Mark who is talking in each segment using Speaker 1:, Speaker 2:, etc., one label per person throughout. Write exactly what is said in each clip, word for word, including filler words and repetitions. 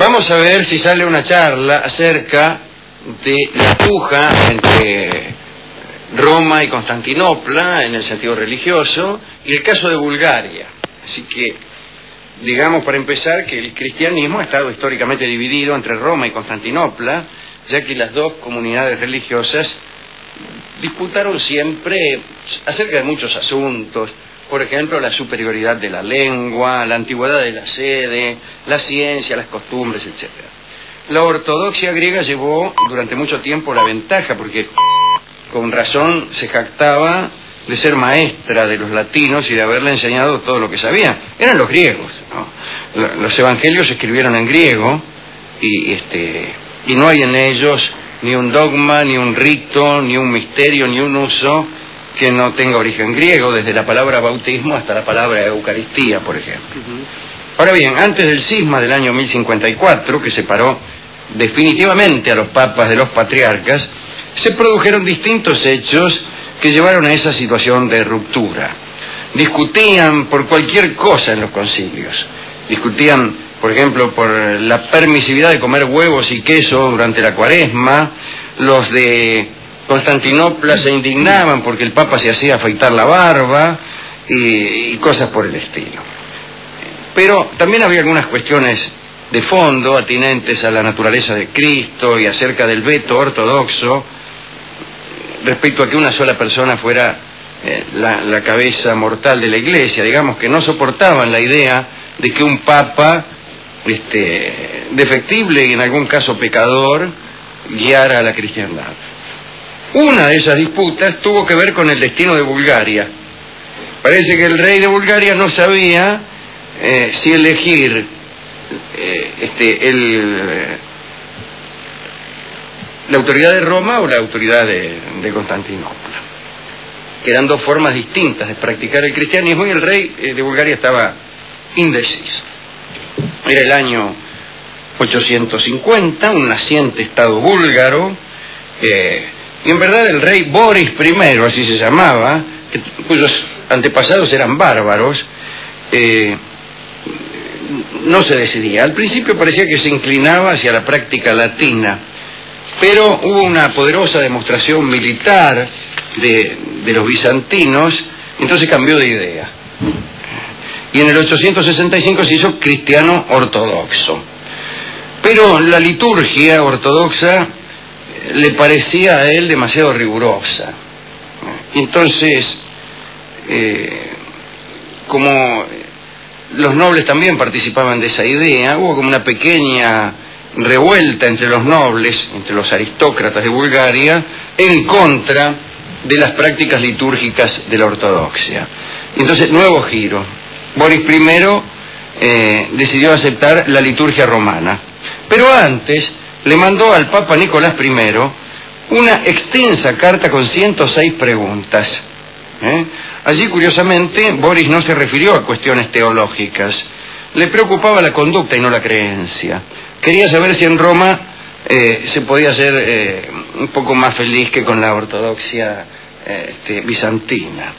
Speaker 1: vamos a ver si sale una charla acerca de la puja entre Roma y Constantinopla en el sentido religioso y el caso de Bulgaria. Así que, digamos para empezar que el cristianismo ha estado históricamente dividido entre Roma y Constantinopla, ya que las dos comunidades religiosas disputaron siempre acerca de muchos asuntos. Por ejemplo, la superioridad de la lengua, la antigüedad de la sede, la ciencia, las costumbres, etcétera. La ortodoxia griega llevó durante mucho tiempo la ventaja, porque con razón se jactaba de ser maestra de los latinos y de haberle enseñado todo lo que sabían. Eran los griegos, ¿no? Los evangelios se escribieron en griego y, este, y no hay en ellos ni un dogma, ni un rito, ni un misterio, ni un uso que no tenga origen griego, desde la palabra bautismo hasta la palabra Eucaristía, por ejemplo. Uh-huh. Ahora bien, antes del cisma del año mil cincuenta y cuatro, que separó definitivamente a los papas de los patriarcas, se produjeron distintos hechos que llevaron a esa situación de ruptura. Discutían por cualquier cosa en los concilios. Discutían, por ejemplo, por la permisividad de comer huevos y queso durante la Cuaresma. Los de Constantinopla se indignaban porque el Papa se hacía afeitar la barba y, y cosas por el estilo. Pero también había algunas cuestiones de fondo atinentes a la naturaleza de Cristo y acerca del veto ortodoxo respecto a que una sola persona fuera eh, la, la cabeza mortal de la Iglesia. Digamos que no soportaban la idea de que un Papa este, defectible y en algún caso pecador guiara a la cristiandad. Una de esas disputas tuvo que ver con el destino de Bulgaria. Parece que el rey de Bulgaria no sabía eh, si elegir eh, este, el, eh, la autoridad de Roma o la autoridad de, de Constantinopla, que eran dos formas distintas de practicar el cristianismo, y el rey eh, de Bulgaria estaba indeciso. Era el año ochocientos cincuenta, un naciente estado búlgaro, eh, y en verdad el rey Boris primero, así se llamaba, que, cuyos antepasados eran bárbaros, eh, no se decidía. Al principio parecía que se inclinaba hacia la práctica latina, pero hubo una poderosa demostración militar de, de los bizantinos, entonces cambió de idea. Y en el ochocientos sesenta y cinco se hizo cristiano ortodoxo. Pero la liturgia ortodoxa le parecía a él demasiado rigurosa. Entonces, eh, como los nobles también participaban de esa idea, hubo como una pequeña revuelta entre los nobles, entre los aristócratas de Bulgaria, en contra de las prácticas litúrgicas de la ortodoxia. Entonces, nuevo giro. Boris primero eh, decidió aceptar la liturgia romana, pero antes le mandó al Papa Nicolás primero una extensa carta con ciento seis preguntas. ¿eh? Allí, curiosamente, Boris no se refirió a cuestiones teológicas. Le preocupaba la conducta y no la creencia. Quería saber si en Roma eh, se podía ser eh, un poco más feliz que con la ortodoxia eh, este, bizantina.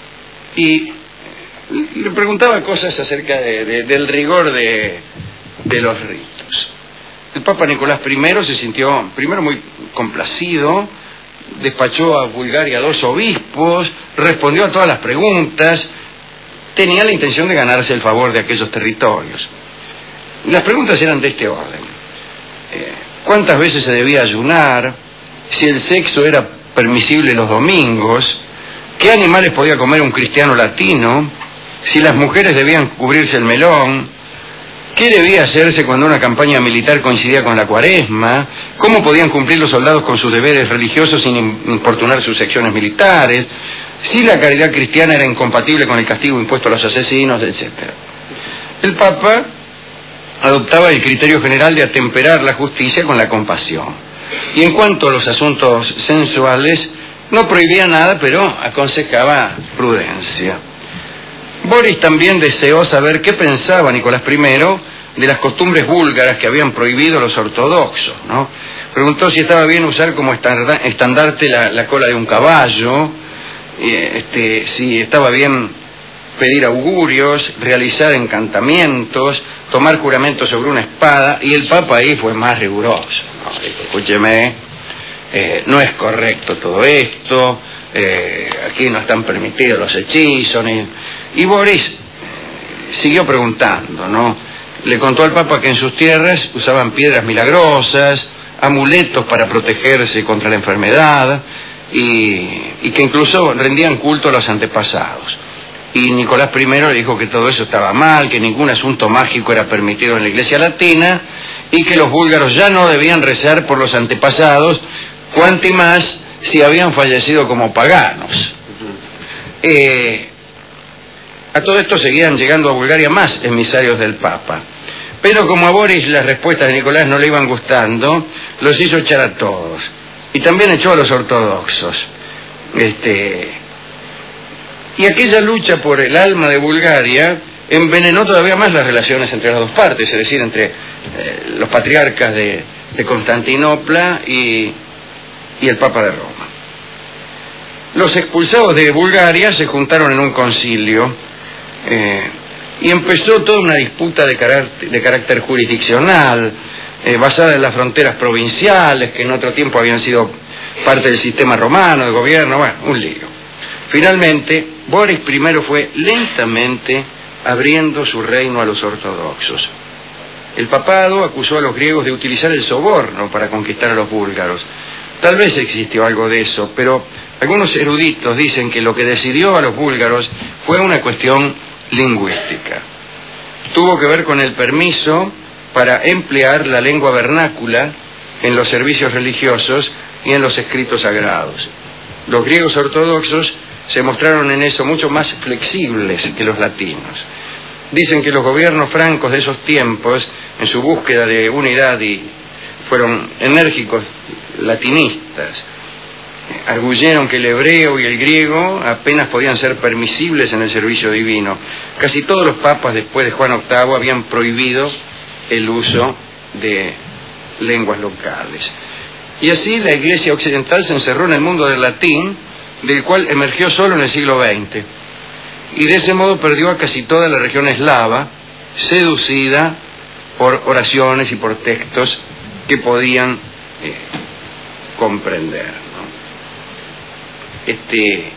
Speaker 1: Y le preguntaba cosas acerca de, de, del rigor de, de los ritos. El Papa Nicolás primero se sintió primero muy complacido, despachó a Bulgaria dos obispos, respondió a todas las preguntas, tenía la intención de ganarse el favor de aquellos territorios. Las preguntas eran de este orden: eh, ¿cuántas veces se debía ayunar? Si el sexo era permisible los domingos, ¿qué animales podía comer un cristiano latino? Si las mujeres debían cubrirse el melón, ¿qué debía hacerse cuando una campaña militar coincidía con la Cuaresma? ¿Cómo podían cumplir los soldados con sus deberes religiosos sin importunar sus secciones militares? Si la caridad cristiana era incompatible con el castigo impuesto a los asesinos, etcétera. El Papa adoptaba el criterio general de atemperar la justicia con la compasión. Y en cuanto a los asuntos sensuales, no prohibía nada, pero aconsejaba prudencia. Boris también deseó saber qué pensaba Nicolás primero de las costumbres búlgaras que habían prohibido los ortodoxos, ¿no? Preguntó si estaba bien usar como estandarte la, la cola de un caballo, este, si estaba bien pedir augurios, realizar encantamientos, tomar juramento sobre una espada, y el Papa ahí fue más riguroso. No, dijo, escúcheme, eh, no es correcto todo esto, eh, aquí no están permitidos los hechizos, ni... y Boris eh, siguió preguntando, ¿no? Le contó al Papa que en sus tierras usaban piedras milagrosas, amuletos para protegerse contra la enfermedad, y, y que incluso rendían culto a los antepasados. Y Nicolás primero le dijo que todo eso estaba mal, que ningún asunto mágico era permitido en la Iglesia latina, y que los búlgaros ya no debían rezar por los antepasados, cuanti más si habían fallecido como paganos. Eh, a todo esto seguían llegando a Bulgaria más emisarios del Papa. Pero como a Boris las respuestas de Nicolás no le iban gustando, los hizo echar a todos. Y también echó a los ortodoxos. Este... Y aquella lucha por el alma de Bulgaria envenenó todavía más las relaciones entre las dos partes, es decir, entre eh, los patriarcas de, de Constantinopla y, y el Papa de Roma. Los expulsados de Bulgaria se juntaron en un concilio eh, y empezó toda una disputa de carácter, de carácter jurisdiccional, eh, basada en las fronteras provinciales, que en otro tiempo habían sido parte del sistema romano de gobierno, bueno, un lío. Finalmente, Boris primero fue lentamente abriendo su reino a los ortodoxos. El papado acusó a los griegos de utilizar el soborno para conquistar a los búlgaros. Tal vez existió algo de eso, pero algunos eruditos dicen que lo que decidió a los búlgaros fue una cuestión lingüística. Tuvo que ver con el permiso para emplear la lengua vernácula en los servicios religiosos y en los escritos sagrados. Los griegos ortodoxos se mostraron en eso mucho más flexibles que los latinos. Dicen que los gobiernos francos de esos tiempos, en su búsqueda de unidad, y fueron enérgicos latinistas, arguyeron que el hebreo y el griego apenas podían ser permisibles en el servicio divino. Casi todos los papas después de Juan octavo habían prohibido el uso de lenguas locales. Y así la Iglesia occidental se encerró en el mundo del latín, del cual emergió solo en el siglo veinte, y de ese modo perdió a casi toda la región eslava, seducida por oraciones y por textos que podían eh, comprender, ¿no? Este,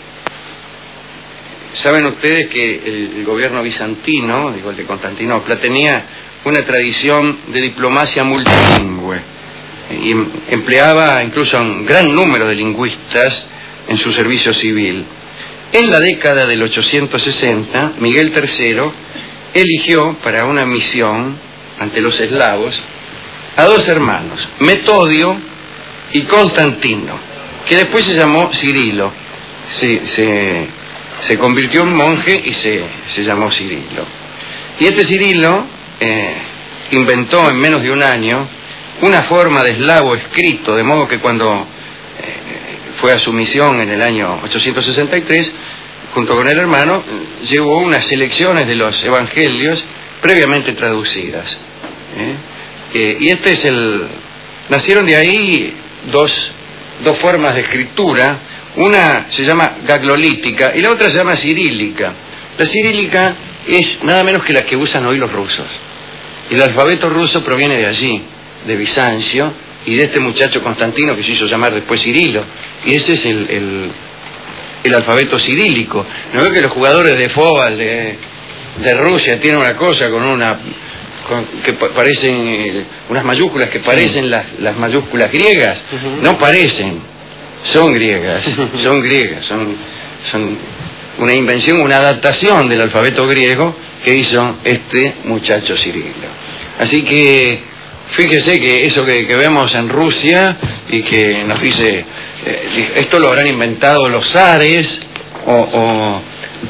Speaker 1: saben ustedes que el, el gobierno bizantino, digo el de Constantinopla, tenía una tradición de diplomacia multilingüe y empleaba incluso a un gran número de lingüistas en su servicio civil. En la década del ochocientos sesenta, Miguel tercero eligió para una misión ante los eslavos a dos hermanos, Metodio y Constantino, que después se llamó Cirilo. Se, se, se convirtió en monje y se, se llamó Cirilo. Y este Cirilo eh, inventó en menos de un año una forma de eslavo escrito, de modo que cuando fue a su misión en el año ochocientos sesenta y tres, junto con el hermano, llevó unas selecciones de los evangelios previamente traducidas. ¿eh? Eh, y este es el... Nacieron de ahí dos, dos formas de escritura. Una se llama gaglolítica y la otra se llama cirílica. La cirílica es nada menos que la que usan hoy los rusos. El alfabeto ruso proviene de allí, de Bizancio, y de este muchacho Constantino que se hizo llamar después Cirilo, y ese es el, el, el alfabeto cirílico. ¿No ve que los jugadores de fútbol de, de Rusia tienen una cosa con una con, que pa parecen eh, unas mayúsculas que parecen las, las mayúsculas griegas? Uh-huh. No parecen, son griegas, son griegas, son, son una invención, una adaptación del alfabeto griego que hizo este muchacho Cirilo. Así que fíjese que eso que, que vemos en Rusia y que nos dice, eh, esto lo habrán inventado los zares o, o,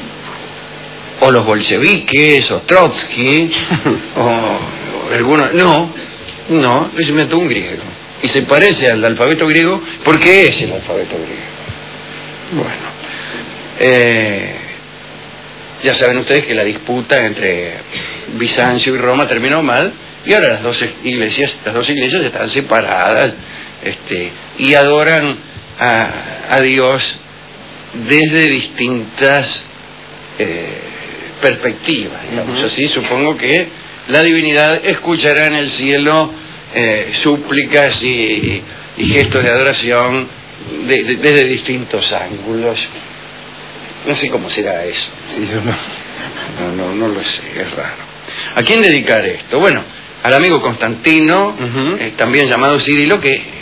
Speaker 1: o los bolcheviques o Trotsky o, o algunos. No, no, lo inventó un griego. Y se parece al alfabeto griego porque es el alfabeto griego. Bueno, eh, ya saben ustedes que la disputa entre Bizancio y Roma terminó mal. Y ahora las dos iglesias, las dos iglesias están separadas, este, y adoran a, a Dios desde distintas eh, perspectiva, digamos
Speaker 2: Uh-huh.
Speaker 1: así. Supongo que la divinidad escuchará en el cielo eh, súplicas y, y gestos de adoración de, de, desde distintos ángulos. No sé cómo será eso.
Speaker 2: Sí, yo no.
Speaker 1: No, no, no lo sé, es raro. ¿A quién dedicar esto? Bueno, al amigo Constantino,
Speaker 2: Uh-huh.
Speaker 1: eh, también llamado Cirilo, que eh,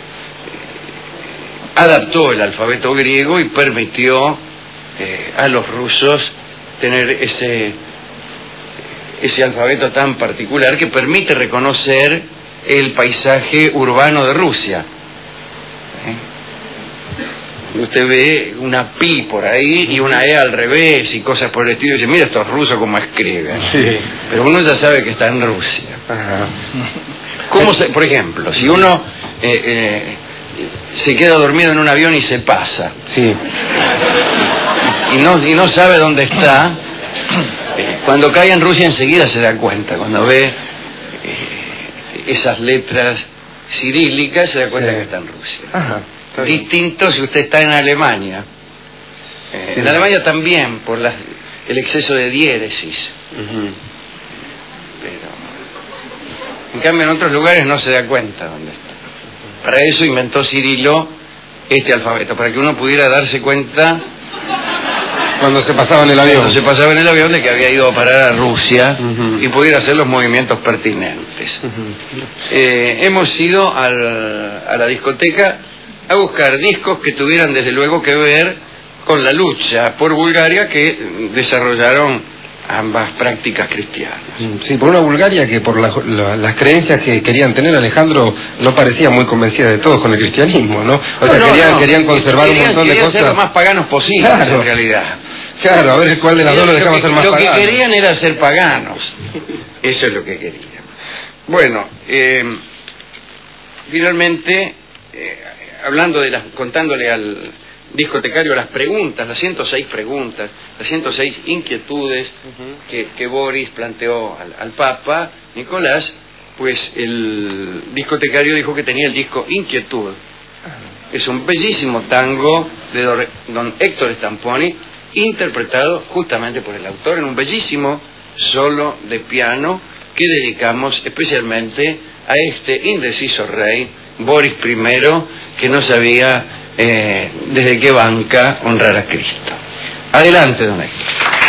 Speaker 1: adaptó el alfabeto griego y permitió eh, a los rusos tener ese, ese alfabeto tan particular que permite reconocer el paisaje urbano de Rusia. ¿Eh? Usted ve una pi por ahí y una e al revés y cosas por el estilo y dice, mira estos rusos cómo escriben.
Speaker 2: Sí.
Speaker 1: Pero uno ya sabe que está en Rusia.
Speaker 2: Ajá.
Speaker 1: ¿Cómo se, por ejemplo, si uno eh, eh, se queda dormido en un avión y se pasa
Speaker 2: Sí.
Speaker 1: y no, y no sabe dónde está, eh, cuando cae en Rusia enseguida se da cuenta, cuando ve eh, esas letras cirílicas se da cuenta
Speaker 2: Sí.
Speaker 1: que está en Rusia.
Speaker 2: Ajá. Está bien.
Speaker 1: Distinto si usted está en Alemania. Eh,
Speaker 2: Sí.
Speaker 1: En Alemania también, por las, el exceso de diéresis.
Speaker 2: Uh-huh.
Speaker 1: Pero, en cambio, en otros lugares no se da cuenta dónde está. Para eso inventó Cirilo este alfabeto, para que uno pudiera darse cuenta
Speaker 2: Cuando se pasaba en el avión.
Speaker 1: cuando se pasaba en el avión de que había ido a parar a Rusia
Speaker 2: Uh-huh.
Speaker 1: y pudiera hacer los movimientos pertinentes.
Speaker 2: Uh-huh.
Speaker 1: Eh, hemos ido al, a la discoteca a buscar discos que tuvieran desde luego que ver con la lucha por Bulgaria que desarrollaron ambas prácticas cristianas.
Speaker 2: Sí, por una Bulgaria que por la, la, las creencias que querían tener, Alejandro no parecía muy convencida de todo con el cristianismo, ¿no? O sea,
Speaker 1: No, no,
Speaker 2: querían,
Speaker 1: no.
Speaker 2: querían conservar
Speaker 1: Querían-
Speaker 2: un montón de
Speaker 1: querían
Speaker 2: cosas.
Speaker 1: ser lo más paganos posible,
Speaker 2: Claro.
Speaker 1: en realidad.
Speaker 2: Claro, a ver cuál de las dos lo
Speaker 1: Lo
Speaker 2: dejamos
Speaker 1: que-
Speaker 2: ser más
Speaker 1: Lo que
Speaker 2: paganos.
Speaker 1: querían era ser paganos. Eso es lo que querían. Bueno, eh, finalmente, eh, hablando de las, contándole al discotecario las preguntas, las ciento seis preguntas, las ciento seis inquietudes
Speaker 2: Uh-huh.
Speaker 1: que, que Boris planteó al, al Papa Nicolás, pues el discotecario dijo que tenía el disco Inquietud. Es un bellísimo tango de don, don Héctor Stamponi, interpretado justamente por el autor en un bellísimo solo de piano que dedicamos especialmente a este indeciso rey, Boris primero, que no sabía eh, desde qué banca honrar a Cristo. Adelante, don Héctor.